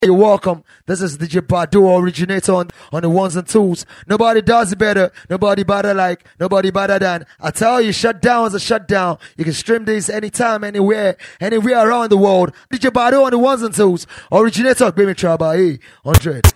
You're welcome. This is DJ Badu, originator on the ones and twos. Nobody does it better. Nobody better than. I tell you, shutdown is a shutdown. You can stream this anytime, anywhere around the world. DJ Badu on the ones and twos. Originator, baby trouble, 100.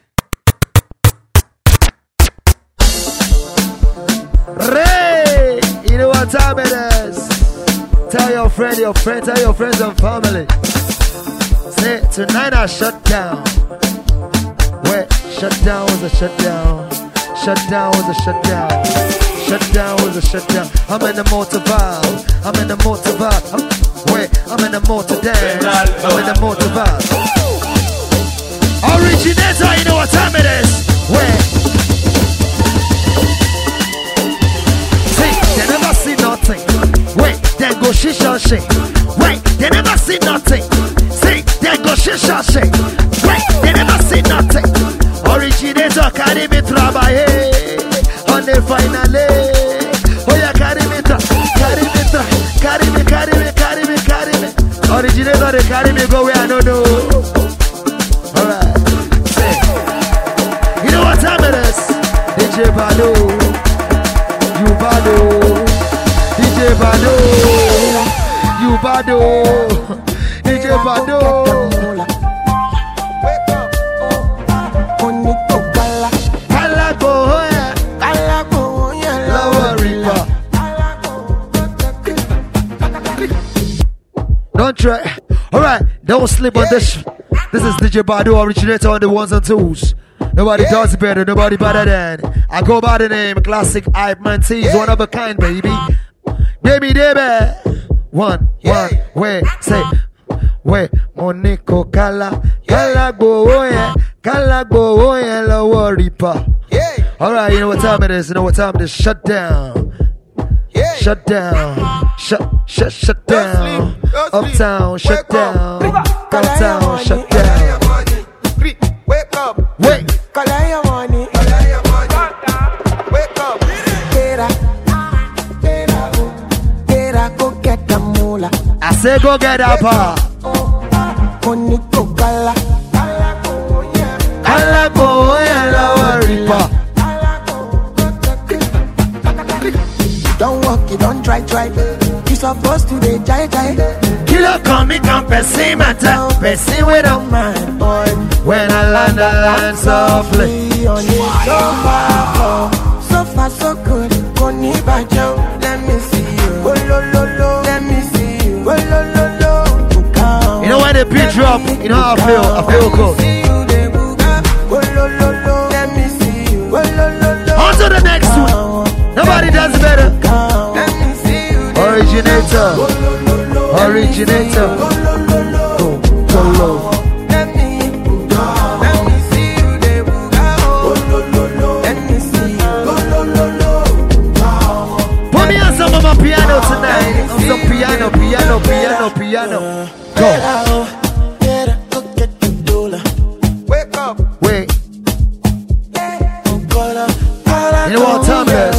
Ray, you know what time it is. Tell your friends and family. Say, tonight I shut down. Wait, shutdown was a shutdown. Shutdown was a shutdown. Shutdown was a shutdown. I'm in the motor vibe. I'm in the motor dance. I'm in the motor vibe. Originator, you know what time it is. Wait. See, they never see nothing. Wait, then go shisha shake. Wait, they never see nothing. See, then go shisha shake. Wait, they never see nothing. Originator carry me trabaye on the finale. Oh yeah, carry me. Originator they carry me go where I don't know. Alright, say, you know what time it is? DJ Badu, you Badu. DJ Badu, you Badu. DJ Badu. Don't try. Alright, don't sleep on this. This is DJ Badu, originator on the ones and twos. Nobody does it better, nobody better than. I go by the name Classic Hype Man T's, one of a kind, baby. Baby. One, wait, say, wait, Monico Kala go, lower reaper. Alright, you know what time it is, shut down. Shut down. Shut down. Uptown, shut down. Downtown, shut down. Wake up. Wait. Collect your money. Wake up. Go get the moolah. I say go get up. Don't walk, you don't try. You supposed to be jai. Killer come person matter. Person we don't mind, boy. When I land softly. So far so good. Koni bajo, let me see you. Let me see you. You know when the beat drop, you know how I feel good. Let me see you. On to the next one. Nobody does better. Originator. Go low. Let me see you. Let me see you. Put me on some of my piano tonight. On some piano. Go. Wake up. Wait. You know what time it is?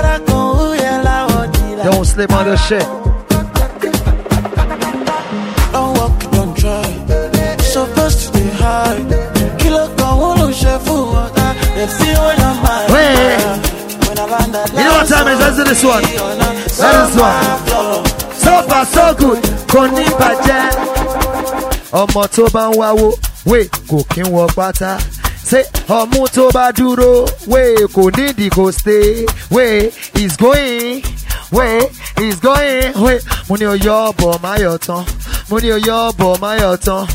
Don't sleep on the shit. Don't walk, don't try. Supposed to be high. Killer can hold chef food. They feel when I'm high. Wait. You know what time it is? Let's do this one. So far so good. Koni baje. Omo to ba nwawo. Wait, kò kí n wọ pátá. Say, ọmú tó bá dúró. Wait, kò nídìí kò stay. Wait, he's going. Wait, money on your ball, my yoton. Money on your ball, my yoton.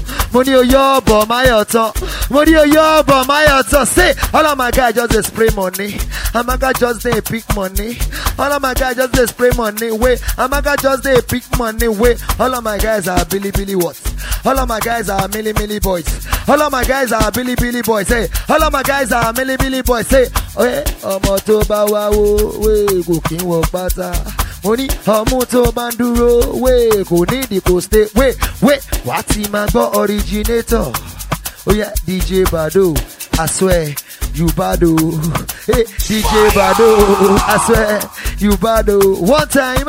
Say, all of my guys just spray money. And my guys just they pick money. All of my guys just they spray money. Wait, and my guys just they pick money. Wait, all of my guys are Billy what? All of my guys are Millie boys. All of my guys are Billy boys. Hey, all of my guys are Millie boys. Say, hey, ọmọ tó bá wá wo, wait, kò kí n wọ pátá. Money, ọmú tó bá dúró, wait, kò nídìí kò stay. Wait, wá ti máa gbọ́ originator. Oh yeah, DJ Badu, I swear, you Badu. Hey, DJ Badu, I swear, you Badu. One time,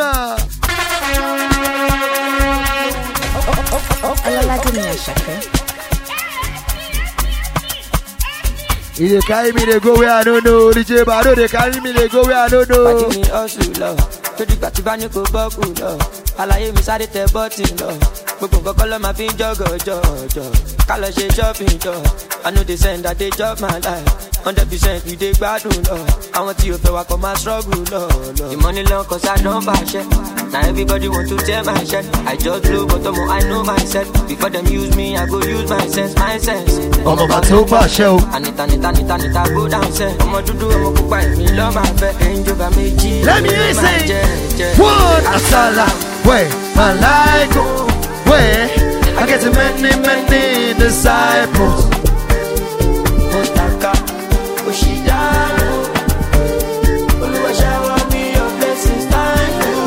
He dey carry me, they go where I don't know. DJ Bado, they carry me, they go where I don't know. Party me hustle, love. To the party, bani ko boku, love. Alaye mi sáré tẹ button, love. Gbogbo nǹkan kọ́ ló máa fi ń jọ́gọ̀. Ká lọ ṣe shopping, jọ. I know they send that they job my life. 100% we dey gbádùn, love. Àwọn tí o fẹ́ wa kọ́ máa struggle, love. The money long cause I don't bash it. Now everybody want to tear my shirt. I just blow but I know myself. Before them use me, I go use my sense. I'm about to pass show. Anita, go downstairs. I'm a do, I'm a cook by me, love my bed. Angel got me G. Let me hear you say, one asala, where I like, where I get many disciples. Otaka, Oshida, Oluwa shower me your blessings, thank you.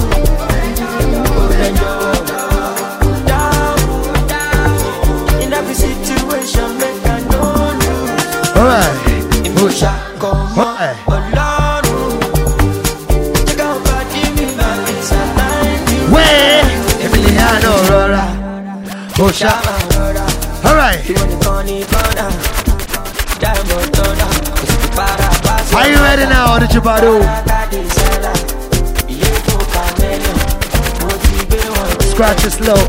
In every situation, make I know you. Alright, Musha, come on, Olorun. Check out body, me back inside, thank you. where Emiliano Rora, Osha. Alright. Are you ready now, the Chibado? Scratch it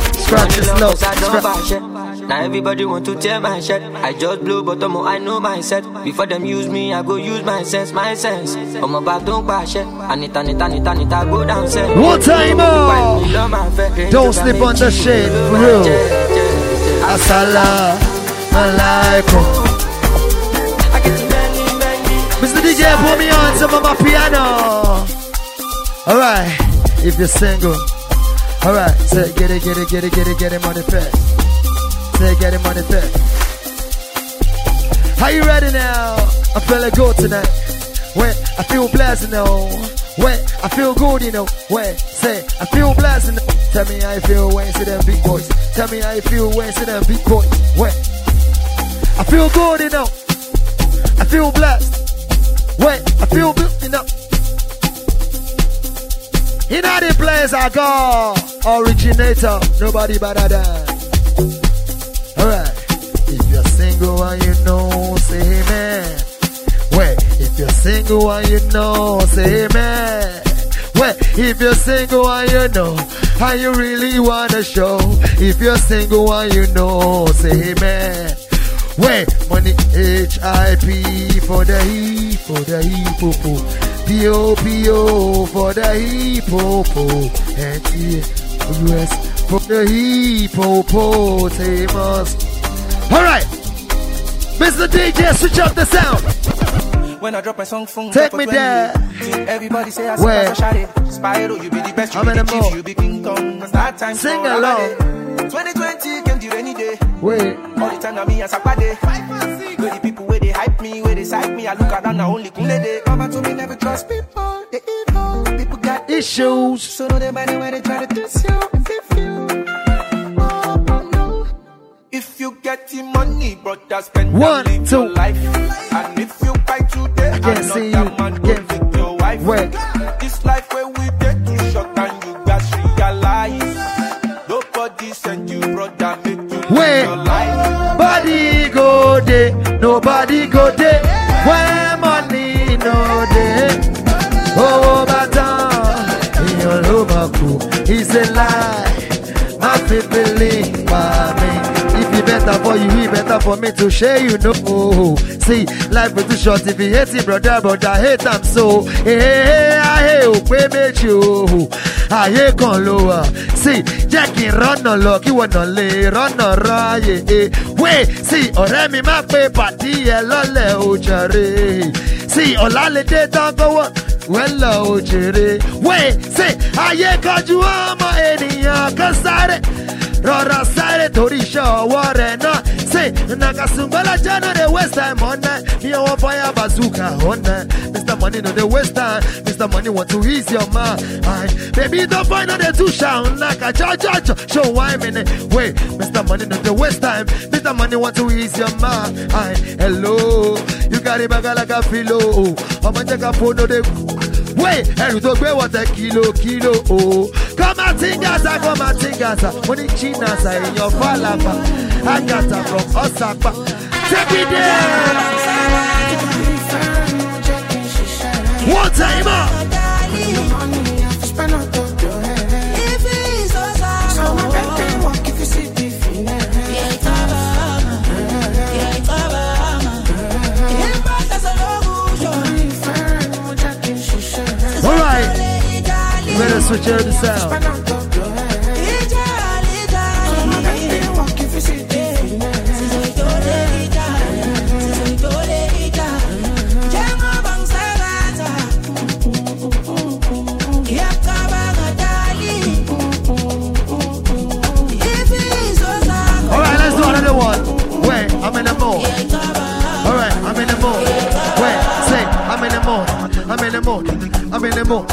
slow. Now everybody want to tear my shirt. I just blow but I know myself. Before them use me, I go use my sense. On my back, don't bash it. Anita, go downstairs. One time more. Don't sleep on the shit, for real. Asala, alaikum. Mr. DJ, put me on some of my piano. Alright, if you're single. Alright, say get it money fast. Say get it money fast. Are you ready now? I feel like good tonight. Where I feel blessed, you know. Where I feel good, you know. Where say I feel blessed, you know. Tell me how you feel when you see them big boys. Tell me how you feel when you see them big boys. Where I feel good, you know. I feel blessed. Where I feel good, you know. In all the place I go, originator, nobody better than. Alright, if you're single and you know, say amen. Wait, if you're single and you know, say amen. Wait, if you're single and you know, and you really wanna show. If you're single and you know, say amen. Wait, money HIP for the hip, P.O. for the hip-hop, and US for the hippopotamus. Alright, Mr. DJ, switch up the sound. When I drop my song, take me there. Everybody say I shot it. Spyro, you be the best, you be the chief, you be King Kong. Start time, sing along. 2020 can do any day. Wait. All the time, I me as a party. Where the people, where they hype me, where they side me, I look around, I only cool day. Mama told me never trust people, they evil. People got issues. So know they money when they try to diss you, if you. Oh, no. If you get the money, brother, spend one, two. Life. And if you buy today, I can't see you. Man go with your wife. Wait. This life where we get too short and you guys realize. Nobody send you, brother, make you wait. Your life. Body go there, nobody go there. Where money no there. Oh, Batan, in your lobaku, it's a lie. My people link by me. If it better for you, it better for me to share, you know. See, life is too short. If you hate it, brother, hate them so. Hey, I hate, we make you. I hate con lower. See, Jackie run on luck, you wanna lay, run on right. Wait, see, oremi ma pe party, lole ojare. See, olale de don't go up. Well, ojere. Wait, see, I hate cause you are my eniyan, cause Rora sare tori show warena. Say Nakasumbala Jana the West Time on that. Me want fire bazooka on that. Mr. Money no the West Time. Mr. Money want to ease your mind. Baby don't find out the two sound like a cha. Show why minute. Wait, Mr. Money no the West Time. Mr. Money want to ease your mind. Hello, you got it back like a pillow. I'ma take a photo de. Wait, and you don't pay what a kilo, oh. Come and tingasa. Money chinasa in your falapa. I got her from Osaka. Take me there. time up. Alright, better switch out the sound. Alright, let's do another one. Wait, I'm in the mood. Alright, I'm in the mood. Wait, say, I'm in the mood. I'm in the mood. I'm in the mood.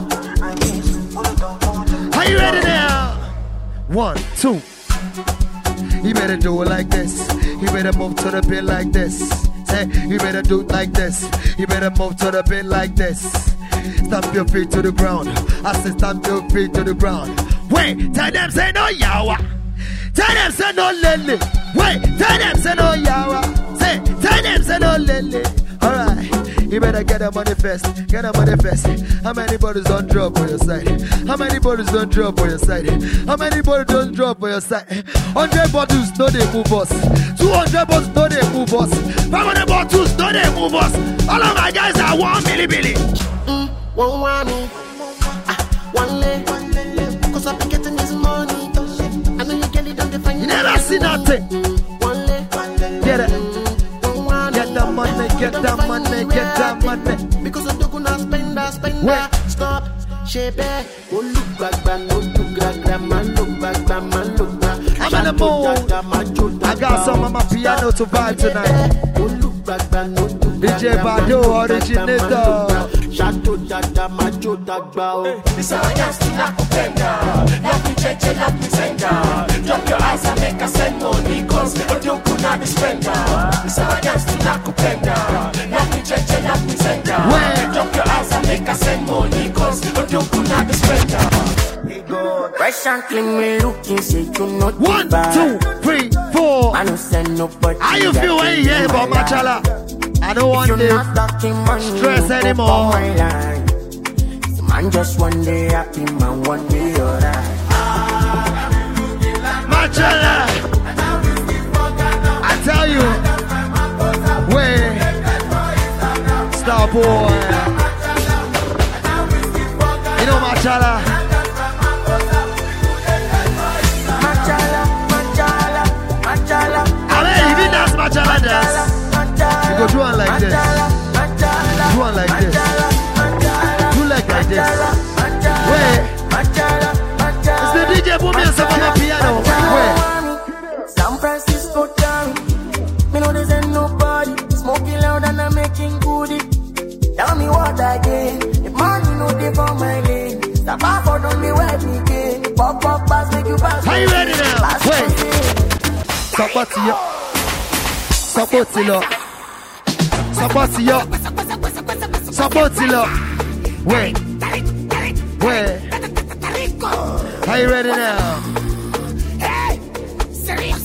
Are you ready now? 1, 2. You better do it like this. You better move to the beat like this. Say, you better do it like this. You better move to the beat like this. Stamp your feet to the ground. I say stamp your feet to the ground. Wait, tell them say no yawa. Tell them say no lele. Wait, tell them say no yawa. Say, tell them say no lele. Alright. You better get them on the fest, get them on the fest. How many bodies don't drop on your side? How many bodies don't drop on your side? How many bodies don't drop on your side? 100 bottles, no they move us. 200 bottles, no they move us. 500 bottles, no they move us. All of my guys are 1 milli. One leg, cause I've been getting this money. I know you get it on the fine. You never see nothing. One leg, get it. Get the money, get the money, get the money. Because I'm gonna spend. Stop, shape it. Oh, look back, man, look back, man, look back, man, look back. I'm in the mood. I got some on my piano to vibe tonight. Oh, look back, man, DJ Bado originator. Shadow Dada Macho Dagba. This is a dance to Nakupenda. Let me change it, let me send her. Drop your eyes and make her send money, cause I don't could not be spender. This is a dance to Nakupenda. Let me change it, let me send her. Drop your eyes and make her send money, cause I don't could not be spender. Fresh and clean, me looking, say you not 1, 2, 3, 4. I don't send nobody. How you feel when you hear about Machala? I don't want to stress anymore. The man just one day happy, man one day alright. Machala, I tell you, wait, star boy. You know Machala. I mean, if you dance Machala dance. You go do one like this. Do one like this. Do like this. Wait. It's the DJ put me on some of my piano. Wait. San Francisco town. Me know there's ain't nobody. Smoking loud and I'm making goodie. Tell me what I did. If money no dey for my lane. Stop off or don't be wet me again. Pop pass make you pass. Are you ready now? Wait. Support you. Support you. Support you. Support you. Wait. Are you ready now? Hey, serious.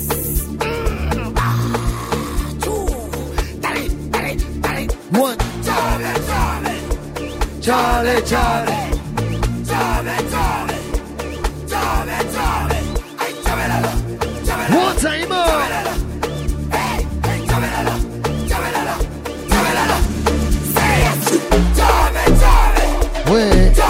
One. Charlie. One time more. Wait.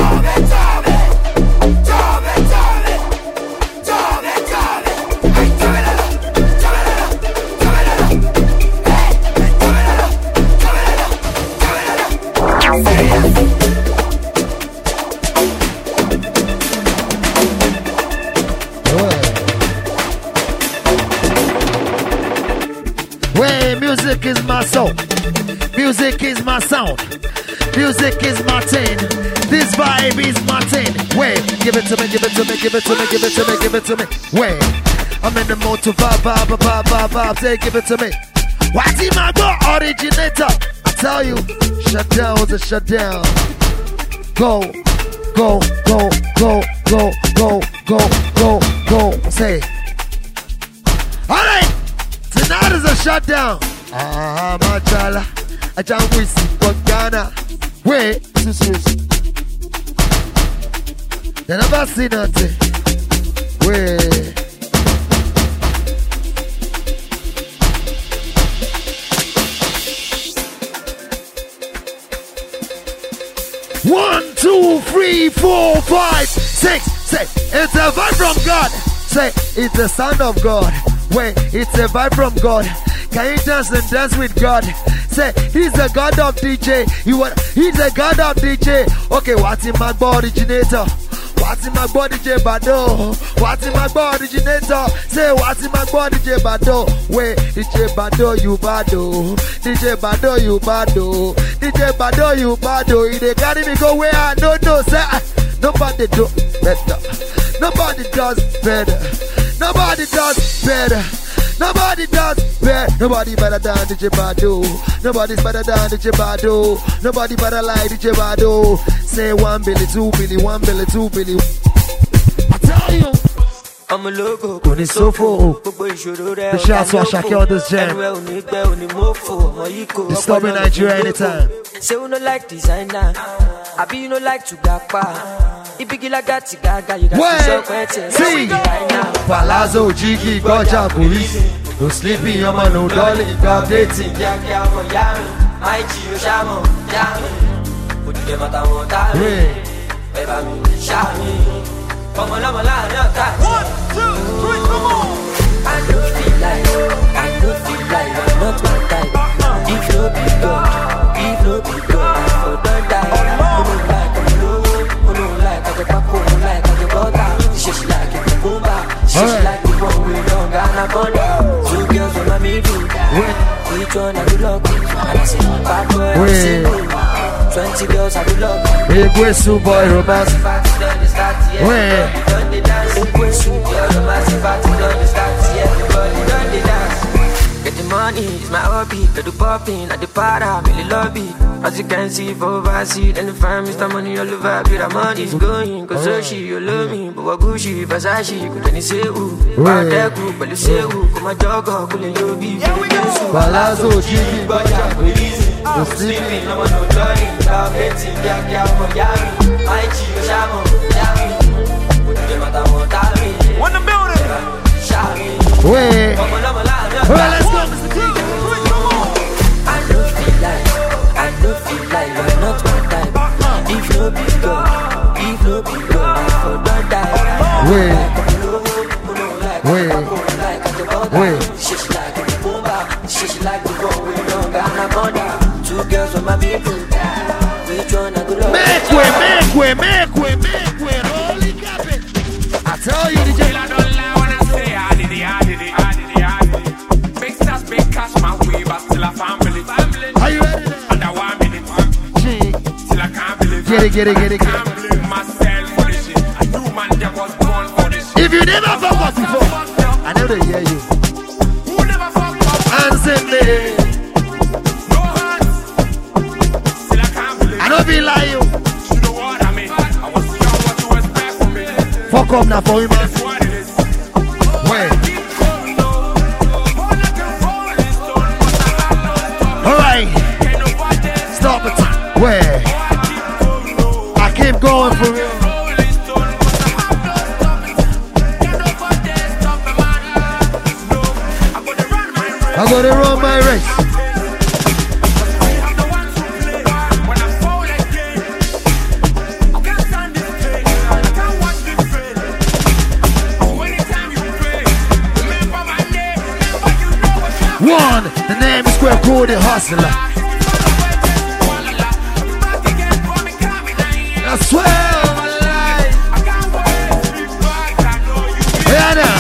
Music is my soul. Music is my sound. Music is my thing. This vibe is my thing. Wait, give it to me, give it to me, give it to me, give it to me, give it to me. Wait, I'm in the mood to vibe. Say, give it to me. What's in my go originator? I tell you, shut down was a shutdown. Go. Say. Alright, tonight is a shutdown. Machala, I can't wish for Ghana. Wait. too serious. They never see nothing. Wait. One, two, three, 4, 5, 6. Say, it's a vibe from God. Say, it's the sound of God. Wait, it's a vibe from God. Can you dance and dance with God? Say, he's the God of DJ. He's the God of DJ. Okay, what's in my body originator? What's in my body, DJ Bado? What's in my body, originator? Say, what's in my body, DJ Bado? Wait, DJ Bado, you Bado. DJ Bado, you Bado. DJ Bado, you Bado. If they carry me go where I don't know, say, nobody do better. Nobody does better. Nobody does better. Nobody does better. Nobody better than DJ Bado. Nobody's better than DJ Bado. Nobody better like DJ Bado. Say 1 billion, 2 billion, 1 billion, 2 billion. I tell you. I'm a logo. The shots wash on this jam. Disturbing Nigeria anytime. Say you no like designer. I be you no like to gapa. See, Palazzo, Jiggy, Goja, Police. No sleeping, I'm no darling, got dating. My Gio Shamo, put the Matamo, come on, 1, 2, 3, come on. I don't feel like I'm not my type. If no be God, I don't die. She's like it, Kumba. She's like the one we don't got. 2 girls on my middle. Each one I do love. And I say, bad boy, 20 girls I do love. Big whistle boy romance. Get the money, it's my hobby. Get the popping at the para, really love it. As you can see, for overseas, and the fam, Mr. Money all over. Be the money's going, cause Oshi, you love me. But Wagushi, Versace, could any say who? Badeku, but you say who? Come a jogger, couldn't you be? Palazzo, Jimmy, Baja, Police. No sleeping, no one, no darling. Now, betting, yeah, my Gio Shamo, put the Matamo, One the building. Wait. Let's go, Mr. T. I don't feel like you're not my type. If no be God, I for don't die. Wait. She's like the Pumba, she's like the one we don't got no money. 2 girls on my people. Which one I go love? Make way. Holy carpet. I tell you, DJ. I don't lie when I say I did it. Big stars, big cash, my way, but still a family. Are you ready? Under 1 minute. Still I can't believe. Get it. I can't believe myself for this shit. A new man that was born for this shit. If you never fuck us before, I never hear you. Who never fucked up? Answer me. No hands. Still I can't believe. I don't feel like you. You know what I mean? I was young, what you expect from me? Fuck up now for him. That's what it is. Wait. Alright. Stop it. Where? I keep going for real. I gotta run my race. One, the name is Square Code the Hustler. I swear on my life. Yeah, now.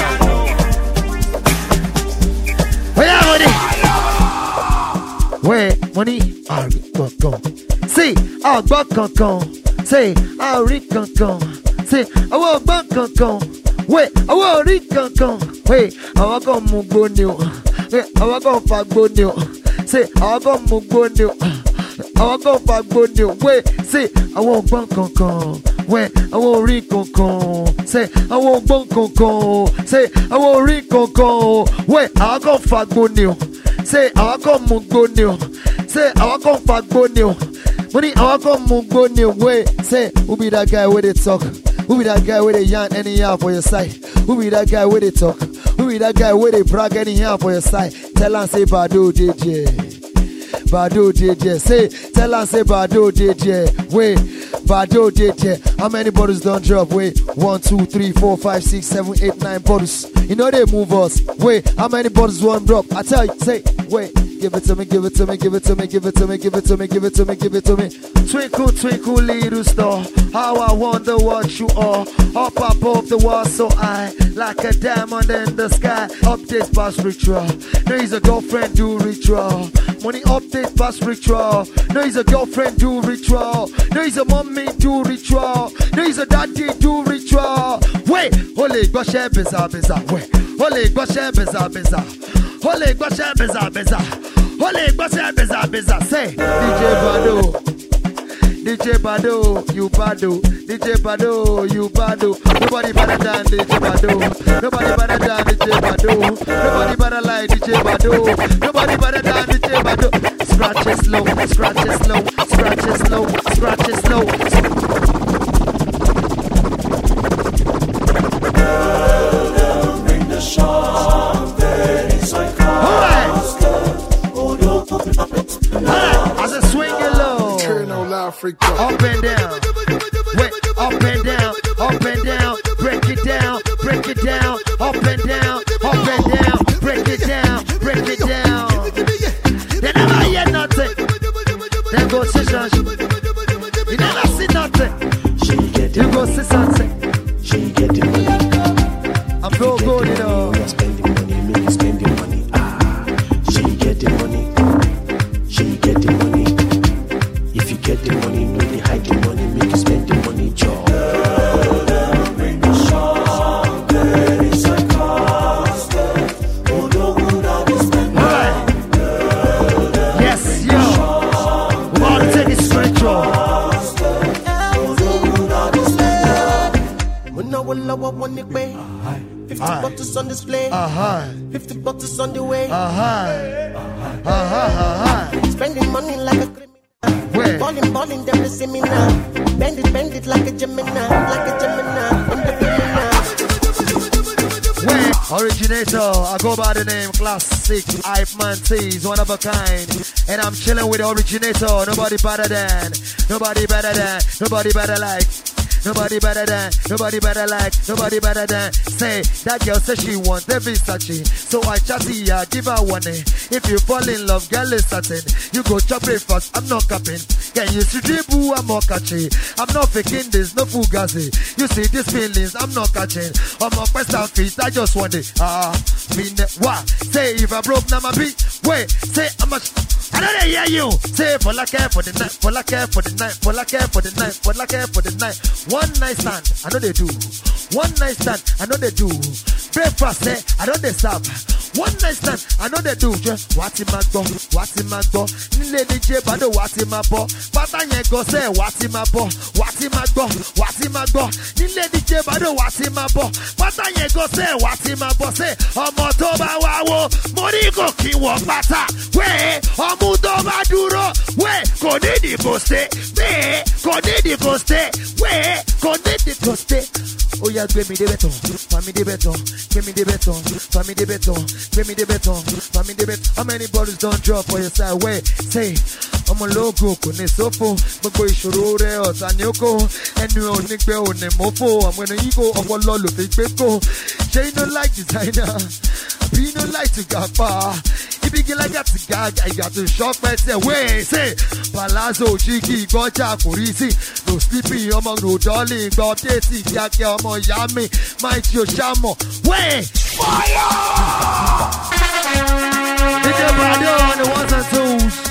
Where money? I'll go. See, I'll buck con. Say, I'll read con. Say, I will buck con. Wait, I will read con. Wait, I will go mugo new. Wait, I will go for good new. Say, I will go mugo new. I will go for good new. Wait, say, I will buck con. Wait, I will read con. Say, I will buck con. Say, I will read con. Wait, I will go for good new. Say, I will go mugo new. Say, I will go for good new. Money, I come go new way. Say, who be that guy where they talk? Who be that guy where they yarn anyhow for your side? Who be that guy where they talk? Who be that guy where they brag anyhow for your side? Tell and say Bado DJ. Bado DJ. Say, tell and say Bado DJ. Wait, Bado DJ. How many bottles don't drop? Wait, 1, 2, 3, 4, 5, 6, 7, 8, 9 bottles. You know they move us. Wait, how many bottles won't drop? I tell you, say, wait. Give it to me, give it to me, give it to me, give it to me, give it to me, give it to me, give it to me. Twinkle, twinkle, little star, how I wonder what you are. Up above the wall so high, like a diamond in the sky. Update past ritual, no he's a girlfriend do ritual. Money update past ritual, no he's a girlfriend do ritual. No he's a mommy do ritual, no he's a daddy do ritual. Wait, holy gosh, bizarre, bizarre, wait, holy gosh, bizarre, bizarre. Holy gosh, bizarre, bizarre. Holy gosh, bizarre, bizarre. Say, DJ Bado, DJ Bado, you Bado, DJ Bado, you Bado. Nobody better than DJ Bado. Nobody better than DJ Bado. Nobody better like DJ Bado. Nobody better than DJ Bado. Scratch it slow, scratch it slow, scratch it slow, scratch it slow. Bring the shot. As I swing it low, up and down, wait, up and down, up and down, break it down, up and down, up and down, break it down, break it down. They never hear nothing. Then go see something. You never see nothing. You go see something. She get the money. I'm so good, you know. Spending money, me spending money. She get the money. She get the money. If you get the money, no they hide the money. Make you spend the money, job. Bring the shop, there is a cost. Oh, no good I be spending. Yes, yo. We want to take it spiritual. When I want it way. 50 bottles on display. 50 bottles on the way. Spending money like a criminal. Balling, them they see me now. Bend it like a Gemini. Like a Gemini. In the Originator, I go by the name Classic Hype Man T's, one of a kind. And I'm chilling with the originator. Nobody better than, nobody better than, nobody better like. Nobody better than, nobody better like, nobody better than. Say, that girl says she wants the Versace. So I chatty, I give her one. If you fall in love, girl is certain. You go chop breakfast, I'm not capping. Can you see dribble, I'm more catchy. I'm not faking this, no fugazi. You see these feelings, I'm not catching. I'm on quest and feet, I just want it. Mean what? Say, if I broke, now my beat. Wait, say, I'm a... I don't hear you. Say, for la care for the night, for la care for the night, for la care for the night, for la care for the night. One night stand, I know they do. One night stand, I know they do. Breakfast, I know they serve. One night stand, I know they do. Just what in my go, what in my go. Nile DJ Bado, what in my bo. Patanye go say, what in my bo, what in my go, what in my go. Nile DJ Bado, what in my bo. Patanye go say, what in my bo. Say, Omo to ba wawo, money go kiwo pata. We, Omo to ba duro. We, kone di go stay. We, kone di go stay. We, kone di go stay. Oh yeah, give me the beton, for me the beton, give me the beton, for me the beton, give me the beton, for me the beton. How many bottles don't drop for your side? Wait, say, I'm a logo, kone sofo, bako ishoro re otanyoko, enu onigbe onemofo. I'm gonna ego of a lolo fake. She no like designer, be no like to gapa. If you get like that to gag, I got to shock myself. Wait, say, Palazzo, Chiki, Gocha, Kurisi, no sleepy, among no darling, God, Tesi, Yaki, Amo, Yami, Mike, your Shamo. Wait, fire! DJ Bado on the ones and twos.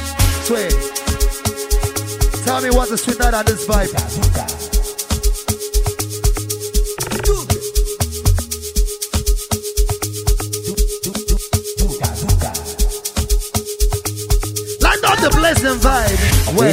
Sweet. Tell me what's the sweet note on this vibe. The blessing vibe. Where?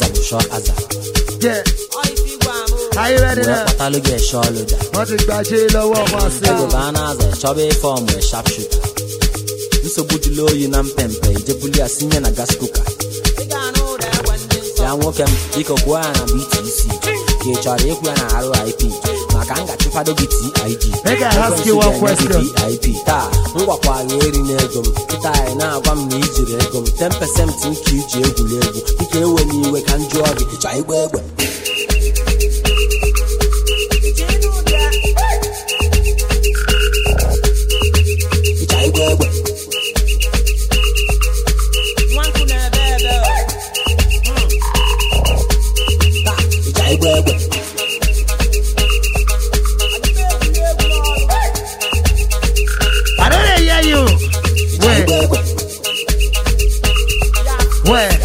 Yeah. Are you ready now? What is Bajilo? What was it? Chubby form with sharpshooter. This is a good low in Pempe, Jebulia senior and a gas cooker. ya nwoke m biko kwuo ya na BTC ka ị chọrọ ikwu ya na RIP maka m ga-achụkwado gị TIG. Make I ask you one question. PIP taa m gwakwa gị eri n'ego m kịta anyị na-agwa m na ijiri ego m 10% nke iji egwuregwu dịka ewe n'iwe ka m jụọ gị ịchọ igba egbe. I don't hear you. Where?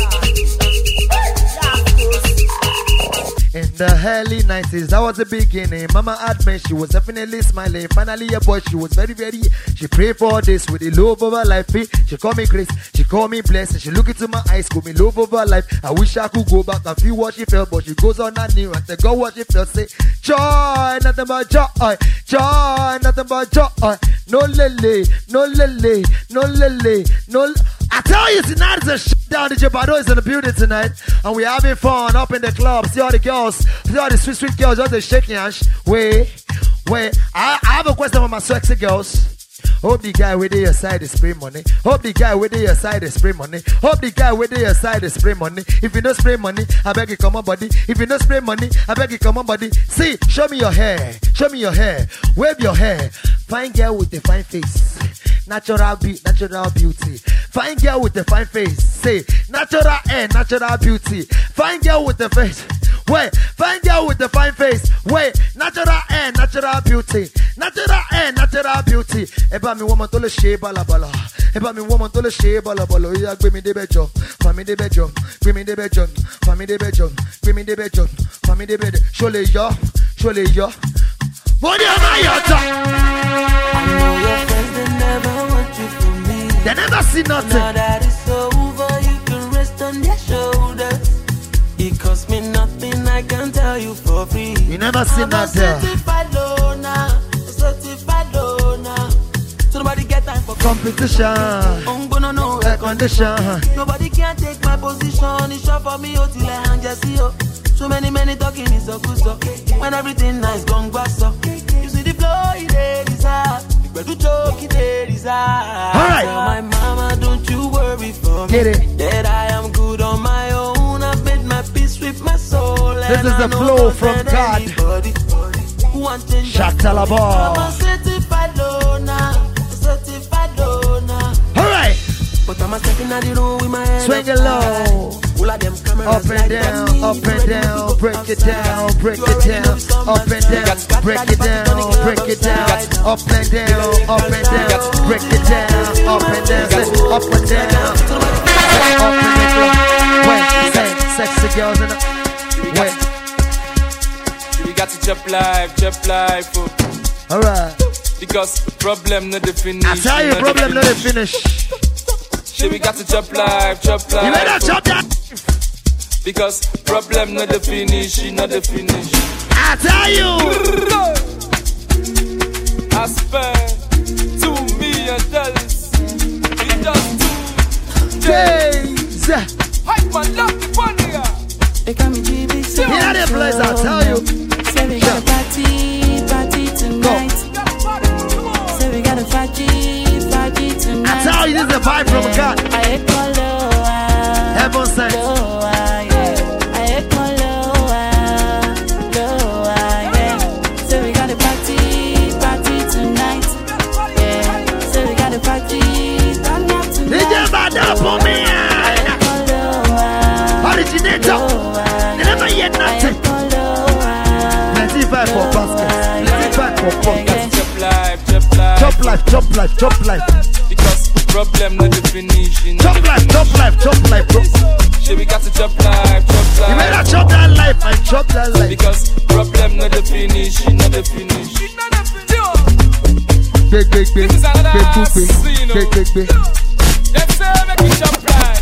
In the early 90s, that was the beginning. Mama admit she was definitely smiling. Finally, a boy, she was very, she prayed for this with the love of her life. She called me grace, she called me blessing. She look into my eyes, call me love of her life. I wish I could go back and feel what she felt, but she goes on her knee and tell God what she felt. Say, joy, nothing but joy, joy, nothing but joy. No lily, no lily, no lily, no. I tell you, tonight is a shutdown. DJ Bado is in the building tonight, and we're having fun up in the club. See all the girls, see all the sweet, sweet girls, just shaking hands. Wait. I have a question for my sexy girls. Hope the guy with your side is spray money. Hope the guy with your side is spray money. Hope the guy with your side is spray money. If you don't spray money, I beg you come on, buddy. If you don't spray money, I beg you come on, buddy. See, show me your hair. Show me your hair. Wave your hair. Fine girl with a fine face. Natural beauty. Fine girl with a fine face. Say, natural hair, natural beauty. Fine girl with a face. Wait, fine girl with a fine face. Wait, natural hair, natural beauty. Natural hair, natural beauty. Eba mi woman to le she bala bala. Eba mi woman to le she bala bala. Oya gbe mi de bejo, fa mi de bejo, gbe mi de bejo, fa mi de bejo, gbe mi de bejo, fa mi de bejo. Show le yo. Body on my yacht. I know your friends, they never want you for me. They never see nothing. Now that it's over, you can rest on their shoulders. It cost me nothing, I can tell you for free. You never seen that there. Certified loner, certified loner. So nobody get time for competition. No air condition. Nobody can take my position. It's short for me, till I hang just see you. So many talking is so good, so when everything nice, gone grass up. You see the flow, it is hard. But do joke, it is hard. Alright. Tell my mama, don't you worry for me. Get it. That I am good on my own. I've made my peace with my soul. This is the flow from God. Shatalaba. I'm a certified loner. Certified loner. Alright. But I'm a stepping out the room with my head swing it low. Up and down, up and down, break it down, break it down, up and down, break it down, break it down, up and down, up and down, break it down, up and down, up and down, up and down. Wait, say, sexy girls in the wait. We got to chop life. Alright. Because problem not the finish. I tell you, problem not the finish. Shit, we got to chop life. You better chop that. Because problem not the finish, not the finish. I tell you. I spent $2 million. In just 2 days. Hype my lucky money. They call me GB. Yeah, that place, I tell you. Say we got a party tonight. Say we got a party tonight. I tell you, this is a vibe from God. Heaven sent. So we got a party tonight. Yeah. So we got a party tonight. DJ Bado for me. Originator. They never yet nothing. 95 for baskets. 95 for pockets. Chop life. Because problem not the finish. Chop life, bro. Shit, we got to chop life. You better chop that life and chop that life. Because problem not the finish, not the finish. Big. This is another scene. Big. Let's say make it chop life.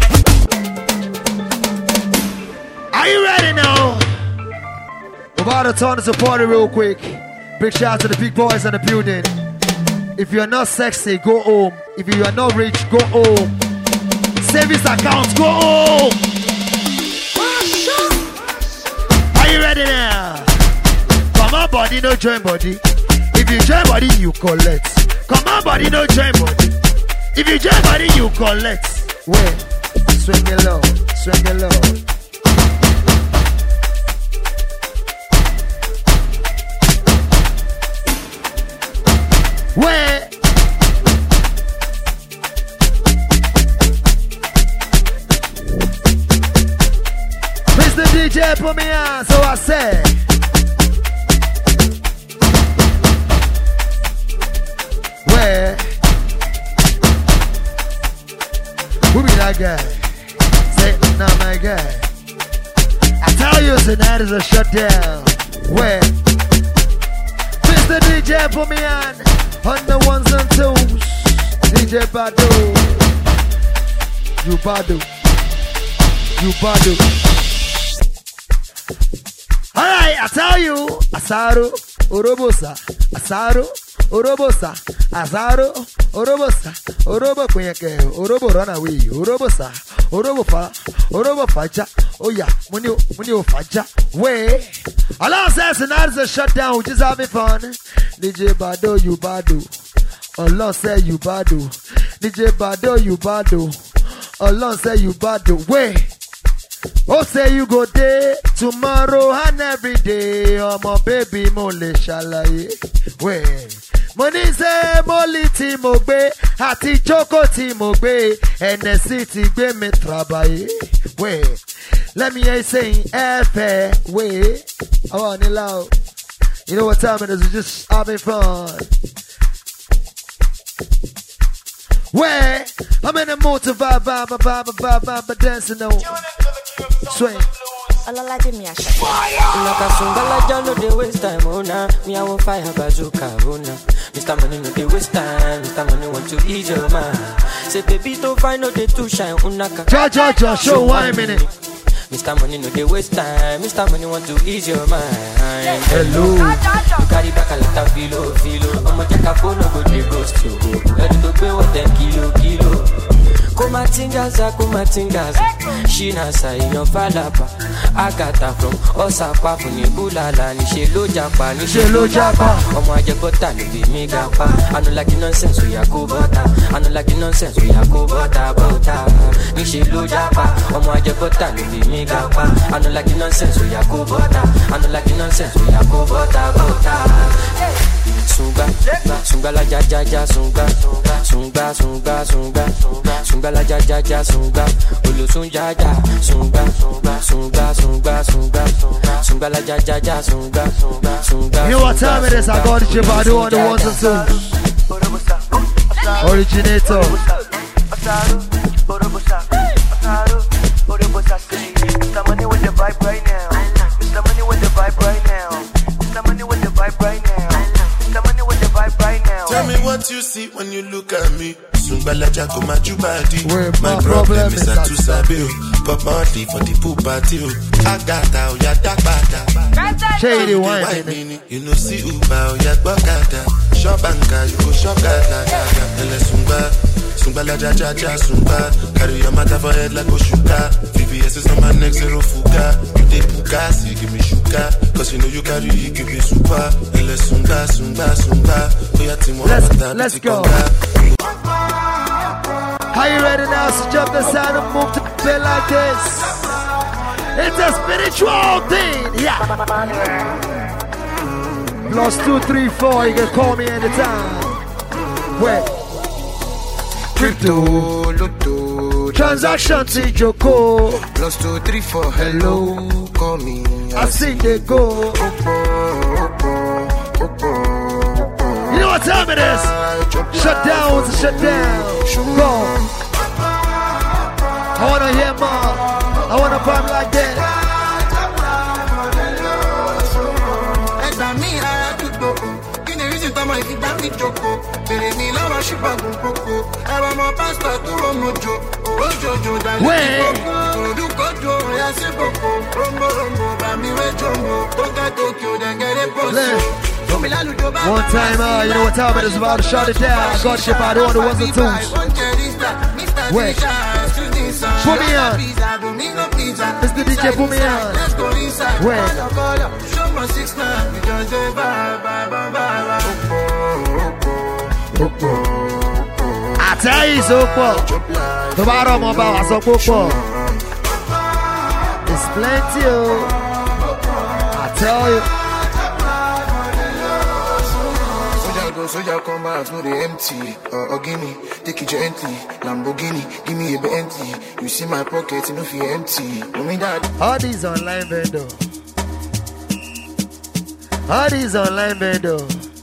Are you ready now? We're about to turn this party real quick. Big shout out to the big boys in the building. If you're not sexy, go home. If you are not rich, go home. Savings account, go home. you ready now? Come on, body, no join body. If you join body, you collect. Come on, body, no join body. If you join body, you collect. Wait, swing it low, swing it low. Wait. Mr. DJ, put me on, so I say. Where? Who be that guy? Say, not my guy. I tell you tonight is a shutdown. Where? Mr. DJ, put me on the ones and twos. DJ Badu. You Badu. You Badu. Alright, I tell you. Asaru, Urobosa. Asaru, Urobosa. Asaru, Urobosa. Urobo Kwenyake. Urobo run away. Urobosa. Urobo fa. Urobo faja. Oh yeah. Munio faja. Way. Allah says tonight is a shutdown. We're just having fun. DJ Badu, you Badu. Allah say you Badu. DJ Badu, you Badu. Allah say you Badu. Way. Oh, say you go day tomorrow and every day. Oh, my baby, mole shalaye. Way. Money say moli ti mo gbe, ati choco ti mo gbe, NSC ti gbe me trabaye. Way. Let me hear you saying F. Way. I want it loud. You know what time it is? We're just having fun. Where I'm in the mood to vibe, dancing on. Swing. All I like me a shot. Fire! No they waste time, oh nah. Me I want fire bazooka, oh nah. Mr. Money no they waste time. Mr. Money want to ease your mind. Say baby don't find no they too shine, unaka. Ja, show 1 minute. Mr. Money no they waste time. Mr. Money want to ease your mind. Hello. You carry back a lot of filo. I'ma take a phone, no go they ghost you. Ready to pay what 10 kilo. Kumatingaza, Shina sa iyan falapa. Agata from Osapa fún ní Bulala. Níṣe ló japa. Ọmọ ajẹbọta ló bí mi gapa. I no like the nonsense, we are go butter. I no like the nonsense, we are go butter. Níṣe ló japa. Ọmọ ajẹbọta ló bí mi gapa. I no like the nonsense, we are go butter. I no like the nonsense, we are go butter. Sunga la ja sunga la ja sunga olu sunga sunga la ja sunga. You know what time it is? I got the Badu on the ones and twos. Originator. Mr. Money with the vibe right now. Mr. Money with the vibe right now. Mr. Money with the vibe right now. Tell me what you see when you look at me. Sungbalaja go my body. My problem is that to sabi. Pop Marley for the pool party. Agata o ya dagbada. Shady wine. You know see Uba o ya gbokada. Shop banka you go shop gada. Ele Sungbalaja Sungba. Carry your matter for head like Oshuka. VVS is on my neck, zero fuga. You dey puka, so you give me shuka. Cause you know you carry, you give me super. Ele Sunga. Let's go. Are you ready now to jump the sound and move to the bit like this? It's a spiritual thing, yeah. +234, you can call me anytime. Wait. Crypto, Lotto, transaction to Joko. +234, hello, call me. I see they go. You know what time it is? Shut down to shut down. Go. I wanna hear more. I wanna pop like that. One time, you know what time it is, about to shut it down. God ship out on the ones and twos. Wait. Put me on. Mr. DJ, put me on. Where? I tell you so far. The bottom of our so far. It's plenty. I tell you. So y'all come back, no they empty. Give me, take it gently. Lamborghini, give me a Bentley. You see my pocket, you know if you empty. All these online vendor. All these online vendor.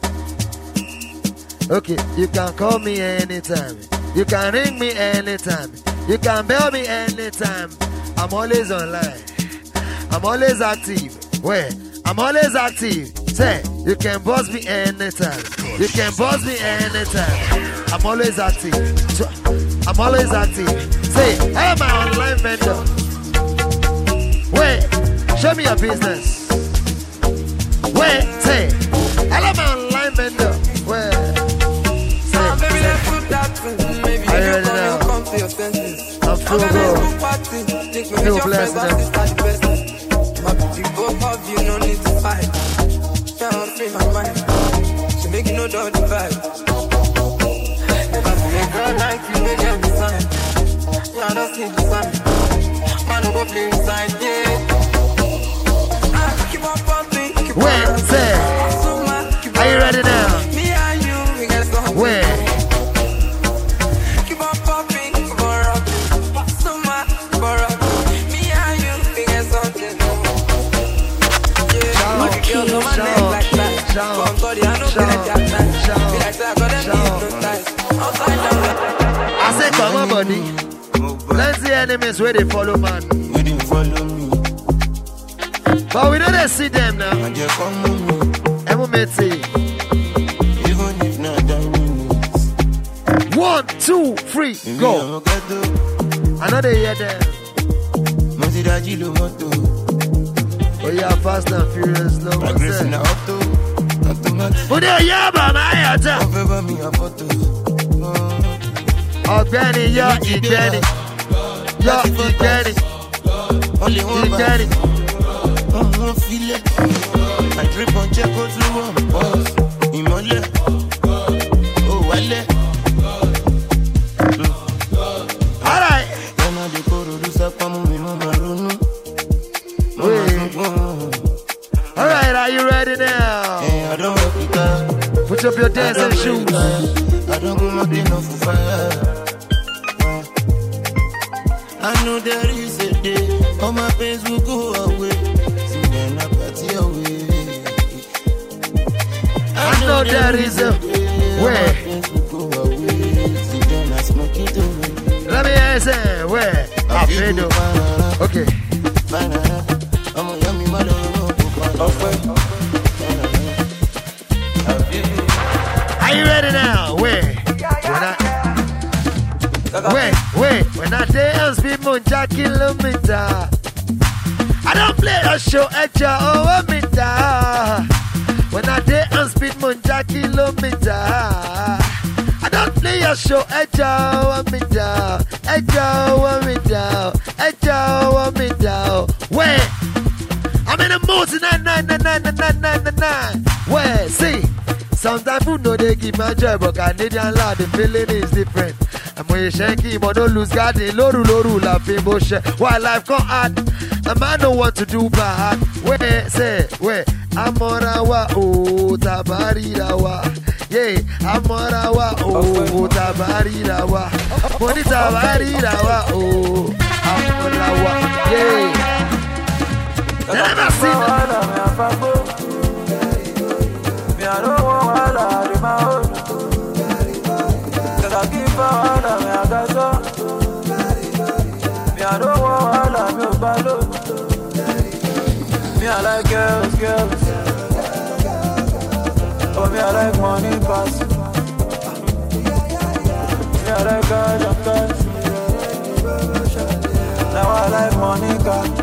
Okay, you can call me anytime. You can ring me anytime. You can bell me anytime. I'm always online. I'm always active. Where? I'm always active. Say, you can boss me anytime. You can boss me anytime. I'm always active. I'm always active. Say, hey, my online vendor. Wait, show me your business. Wait, say, hello, my online vendor. Wait, say. Are you ready now? I'm full go. Feel blessed now. Both of you no need to fight. Can't free my mind. So make you know don't divide. Never see a girl like you, make them design. Yeah, I don't see design. Man, go play inside, yeah. Keep on pumping, keep on wait, say. Are you ready now? Me and you, we get something. Wait. Keep on pumping, keep on rocking. So much, keep on rocking. Me and you, we get something. I say, come on, buddy. Let's see enemies where they follow man. But we don't see them now. Even if not 1, 2, 3, go. Another year there. Oh yeah, fast and furious, no one said. But yeah, but my Ọ̀gbẹ́ni yọ ìgbẹ́ni, yọ ìgbẹ́ni, ìgbẹ́ni. I drip on check out to one boss. Ìmọ̀lẹ̀, ó wálẹ̀. All right. All right, are you ready now? Put up your dancing shoes. I don't go nothing off for fire. I know there is a day all my pains will go away. See then I party away. I know there is a way. See then I smoke it away. Let me hear say where? Okay. I'm a yummy mother. Are you ready now? Wait. When I dance with Munja kilometer, I don't play a show at your meter. When I dance with Munja kilometer, I don't play a show at your meter. Wait. I'm in the mood tonight, 9. Where? See, sometimes you know they give my joy, but Canadian lad, the feeling is different. I'm when you shaky, but don't lose God. Loru, laughing bullshit. Why life come hard? A man don't want to do bad. Where? Say, where? Amorawa, oh, tabarirawa. Yeah, Amorawa, oh, tabarirawa. Money tabarirawa, oh, Amorawa, yeah. Never seen that. Me, I don't want wahala in my own. Cause I give wahala, me, I got so. Me, I don't want wahala, me, I balloon. Me, I like girls. Oh, me, I like money pass. Me, I like cash. Now I like money cash.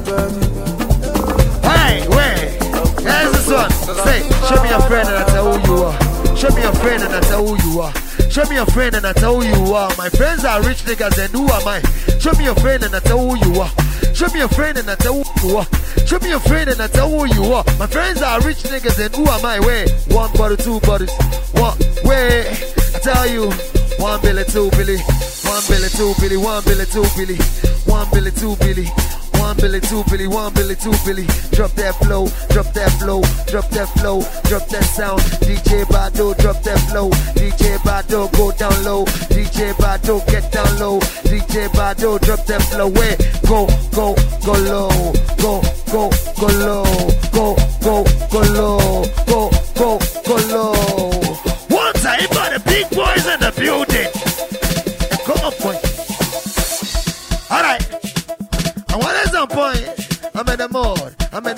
Hey, wait. Here's this one. Say, show me your friend and I tell who you are. Show me your friend and I tell who you are. Show me your friend and I tell who you are. My friends are rich niggas, then who am I? Show me your friend and I tell who you are. Show me your friend and I tell who you are. Show me your friend and I tell who you are. My friends are rich niggas, then who am I? Wait, 1 bottle, 2 bottles. One, wait, I tell you. 1 billy, 2 billy. 1 billy, 2 billy. 1 billy, 2 billy. 1 billy, 2 billy. 1 billy, 2 billy, 1 billy, 2 billy. Drop that flow, drop that flow, drop that flow, drop that sound. DJ Bado, drop that flow. DJ Bado, go down low. DJ Bado, get down low. DJ Bado, drop that flow. Wait, go low. Go low. Go low. One time for the big boys in the building. Come on, boy. All right. And what is on point? I'm in the mood.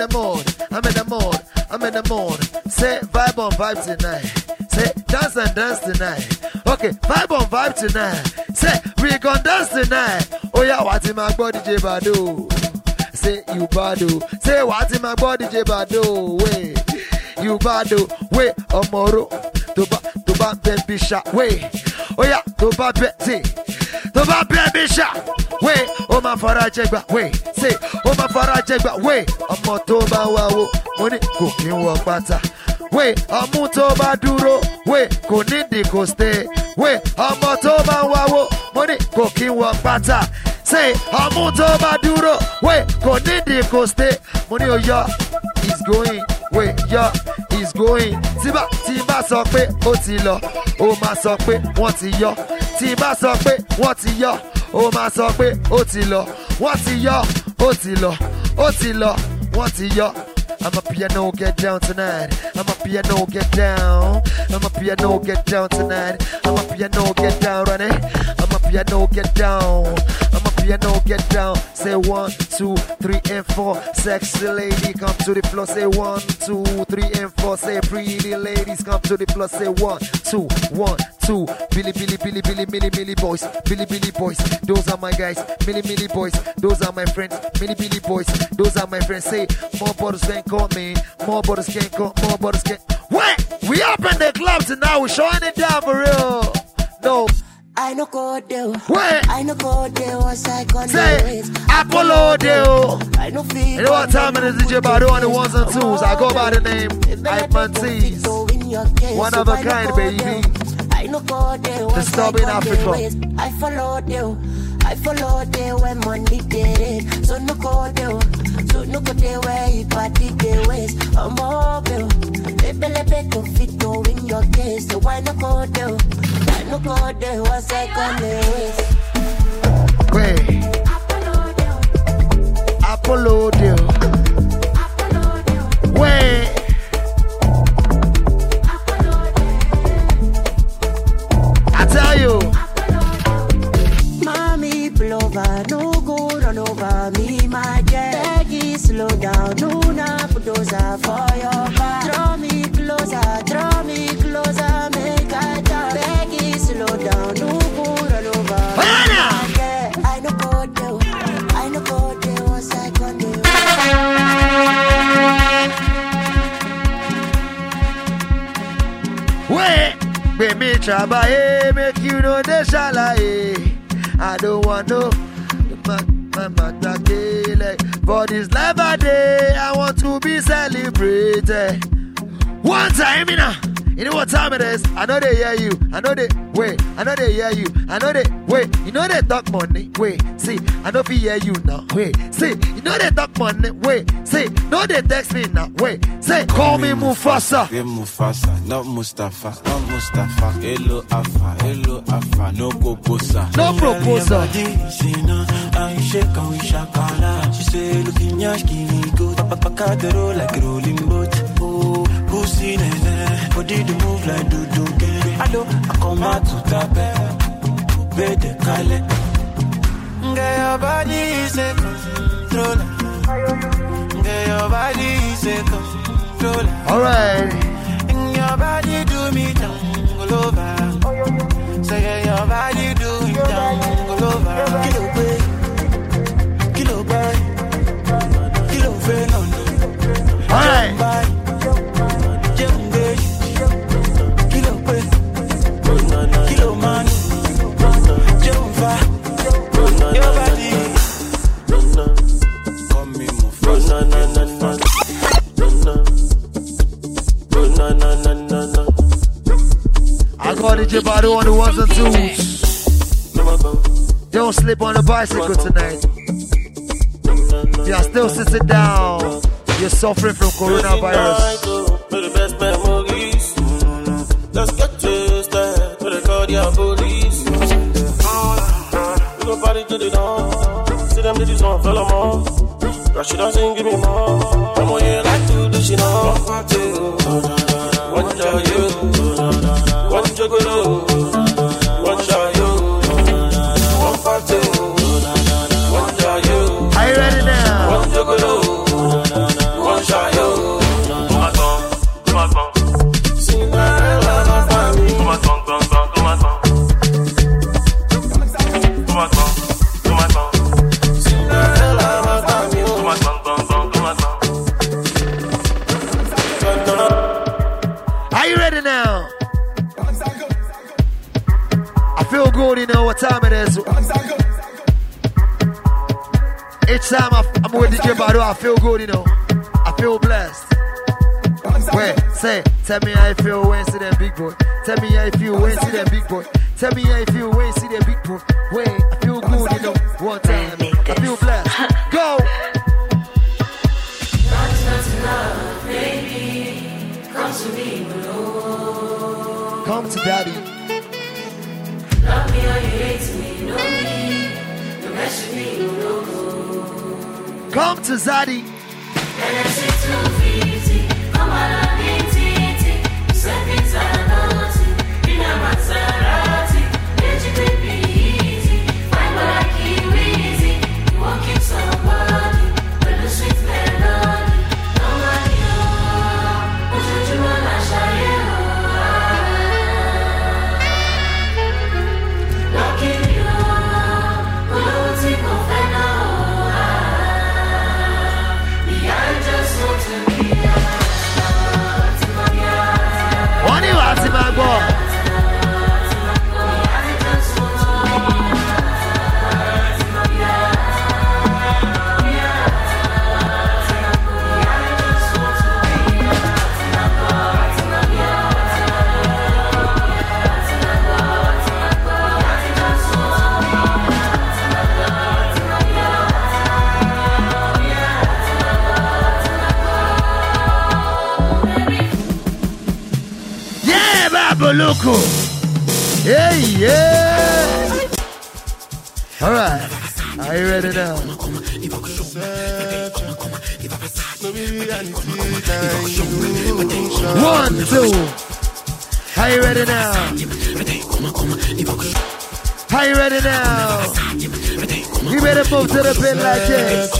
Say vibe on vibe tonight. Say dance and dance tonight. Okay, vibe on vibe tonight. Say we gon' dance tonight. Oh yeah, what in my body, DJ Bado? Say you Bado. Say what in my body, DJ Bado? Wait, you Bado. Wait, Omoro. Toba baby shot. Wait, oh yeah, Toba baby. Toba baby shot. Wait, oh my father check back. Wait, say, oh my father check back. Wait, I'm on Toba wow. Money cooking work better. Wait, I'm on Toba duro. Wait, go need the go stay. Wait, I'm on Toba wow. Money cooking work better. Say, I'm on Toba duro. Wait, go need the go stay. Money oh yeah, he's going. Wait, yeah, he's going. Tiba sọ pé ó ti lọ. Ó máa sọ pé wọ́n ti yọ. Tiba sọ pé wọ́n ti yọ. Ó máa sọ pé ó ti lọ. Wọ́n ti yọ. Ó ti lọ. Ó ti lọ. Wọ́n ti yọ. I'm a piano get down tonight. I'm a piano get down. I'm a piano get down tonight. I'm a piano get down, Ronnie. I'm a piano get down. I'm a piano get down. Say 1, 2, 3, and 4. Sexy lady come to the floor. Say 1, 2, 3, and 4. Say pretty ladies come to the floor. Say 1, 2, 1, 2. Billy boys. Billy boys. Those are my guys. Millie boys. Those are my friends. Billy boys. Those are my friends. Say more bottles can't call me. More bottles can't call. More bottles can't. Wait, we up in the club tonight. We're showing it down for real. No. I no go there. Wait. I no go there. What's I gonna say? Apollo Deo. I no feel. You know what time it is, DJ Bado on the 1s and 2s. I go by the name Ivan Tees. One of a kind, baby. I no go there. Disturbing Africa. I follow there when money get it. So no go there. So no go there where you party the ways. I'm mobile. Baby, to fit to win your case. So why no go there? I no go there. What's I gonna waste? Wait. Apollo Deo. Wait. I tell you. Mommy, pull over, no go run over me, my jet. Peggy, slow down, no na bulldozer for your back. Draw me closer, make I down. Peggy, slow down, no go run over me, my jet. I no go there, what's I gonna do? Wait, baby, trabaye, make you know the shalaye. I don't want no like, for this life a day, I want to be celebrated. One time, you know what time it is? I know they hear you. I know they wait. I know they hear you. I know they wait. You know they talk money. Wait, see, I know if hear you now. Wait, see, you know they talk money. Wait, see, no they text me now. Wait, say, call me Mufasa. Yeah, Mufasa, not Mustafa, not Mustafa. Hello Alpha, no proposal. No proposal. She say, looking yashki, go Pacadero like a rolling boat. Oh, pussy, body to move like do. Hello, I come out to tap it. Kale. Get your body is a controller. Get your body is a controller. Alright. Your body do me down all over. Say your body do me down all over. Kilo boy. DJ Badu on the ones and twos. Don't sleep on the bicycle tonight. You are still sitting down. You're suffering from coronavirus. Let's get twisted. To the cardiac police. We go party to the dawn. See them ladies on fell on. Rush it out and give me more. I'm on here like to do shit on. One shot you. One juggalo. One shot you. One party. One shot you. Are you ready now? One juggalo. One shot you. Come on. Cinderella, my family. Come on. Cinderella, my family. Are you ready now? I feel good, you know what time it is. Each time I'm with DJ Badu, I feel good, you know. I feel blessed. Wait, tell me how you feel when you see them big boy. Tell me how you feel when you see them big boy. Tell me how you feel when you see them big boy. Wait, I feel good, you know. One time, I feel blessed. Go! Come to daddy. Love me or you hate me, know me. The rest of me, you know. Come to Zaddy. And I say 250. Come on, I'm easy. Seconds are naughty. In a Maserati. Let you be easy. Find what I keep easy. You won't keep somebody. But the sweet melody. No one you. But you wanna show you. My boy. Loco. Yeah. All right. Are you ready now? 1, 2. Are you ready now? Are you ready now? You better move to the pin like this.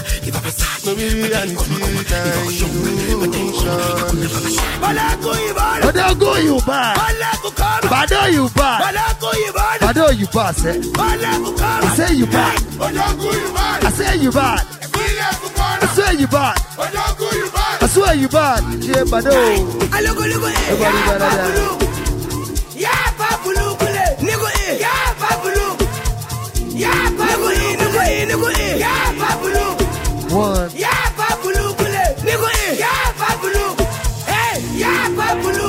Bado you bad. Bado you bad. Bado you bad, say. I say you bad. I say you bad. I swear you bad. I swear you bad. Yeah, Bado. Everybody bad. Yeah, Babulu. Nigga, yeah, Babulu. Yeah, Babulu. Yeah, Babulu. 1. Yeah, Babulu. Nigga, yeah, Babulu. Hey, yeah, Babulu.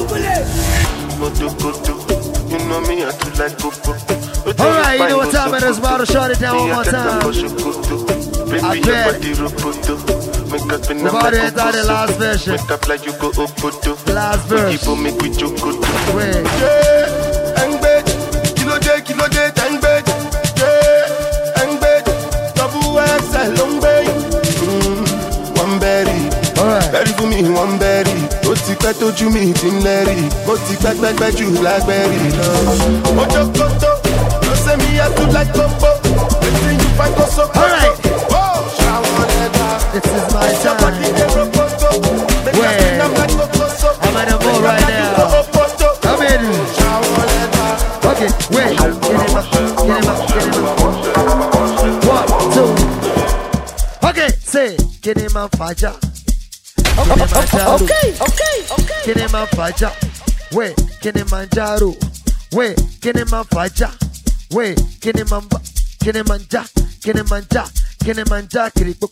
You know me, I do like Coco. Alright, you know what time it is, about to shut it down one more time. I bet. We're about to enter the last version. The last verse. Wait. Kilo J, tang bed. Yeah, tang bed. Double XL, long bed. One berry. Alright. Berry for me, one berry. Oti pet ojú mi ti ń lẹ́rì. Mo ti pẹ́pẹ́pẹ́ jù lágbẹ́rì lọ. Ojo koto, no say me I do like Coco. Wetin you find go so koto. Alright. This is my time. Where? I'm at the ball right now. Come in. Okay, wait. Get him up. 1, 2. Okay, say, get him up, Faja. Okay. Kilimanjaro. Wait, Kilimanjaro. Wait, Kilimanjaro. Wait, Kilimanjaro. Kinemanja,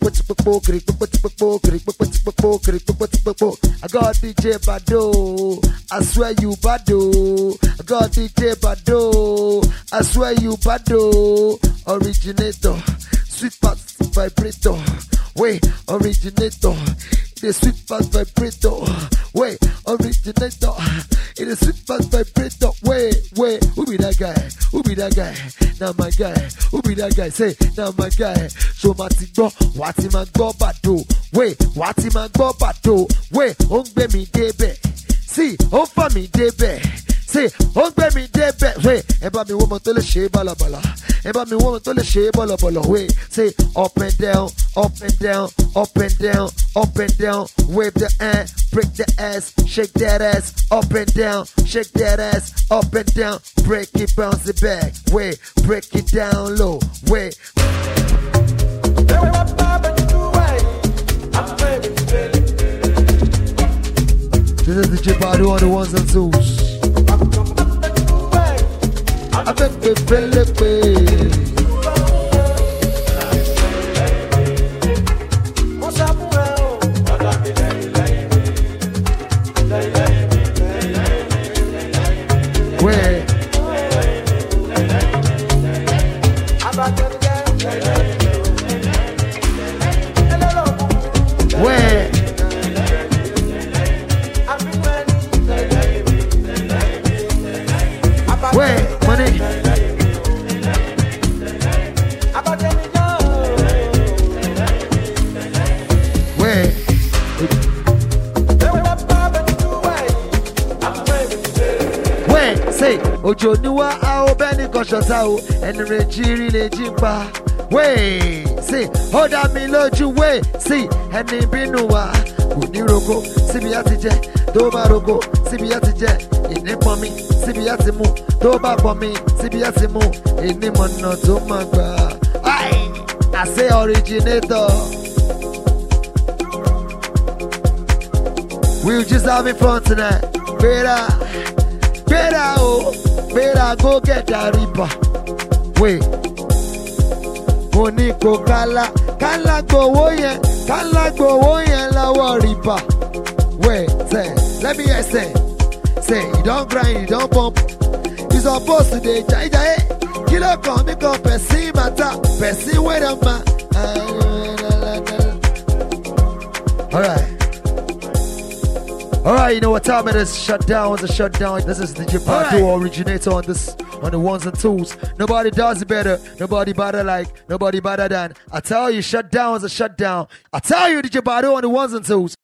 I got DJ Bado, I swear you Bado. I got DJ Bado, I swear you Bado. Originator, sweet fast vibrator. Wait, originator. It is sweet fast vibrator. Wait, originator. It is sweet fast vibrator. Wait, who be that guy? Who be that guy? Now my guy. Who be that guy? Say, now my guy. So Matigo, what him and go bado. Wait, what him and go bado. Wait, be me debe. See, for me debe. Say, be me debe. Wait, eba mi woman to le she bala bala. Eba mi woman to le she bala bala. Wait, say, up and down, up and down, up and down, up and down. Wave the hand, break the ass, shake that ass, up and down, shake that ass, up and down, break it, bounce it back. Wait, break it down low. Wait. This is the Jibadu on the ones and twos. I bet we feel it, Where? Where? Money? Where? Where? Say, Ojo Nuwa Ao Benny Koshotao and Regiri Lejimba. Wait, say, hold on me loju way. See, Henny Binua, Uniroko, Sibiatije, Dobaroko, Sibiatije, Inimami, Sibiatimu, Dobabami, Sibiatimu, Inimono Tomagba. Aye, I say originator. We're just having fun tonight. Better go get that reaper. Wait. Moniko kala go woyen lawa reaper. Wait, say, let me hear say, you don't grind, you don't bump. You supposed to dey jai. Kilo come, me come, person matter, person wait a man. Alright, you know what time it is? Shutdown is a shutdown. This is the Jibadu originator on the ones and twos. Nobody does it better. Nobody better like. Nobody better than. I tell you, shutdown is a shutdown. I tell you, the Jibadu on the ones and twos.